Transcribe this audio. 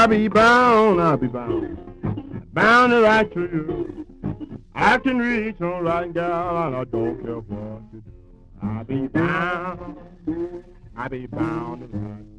be bound, I'll be bound. Bound to write to you. I can reach on right, gal, and I don't care what you do. I'll be bound to write.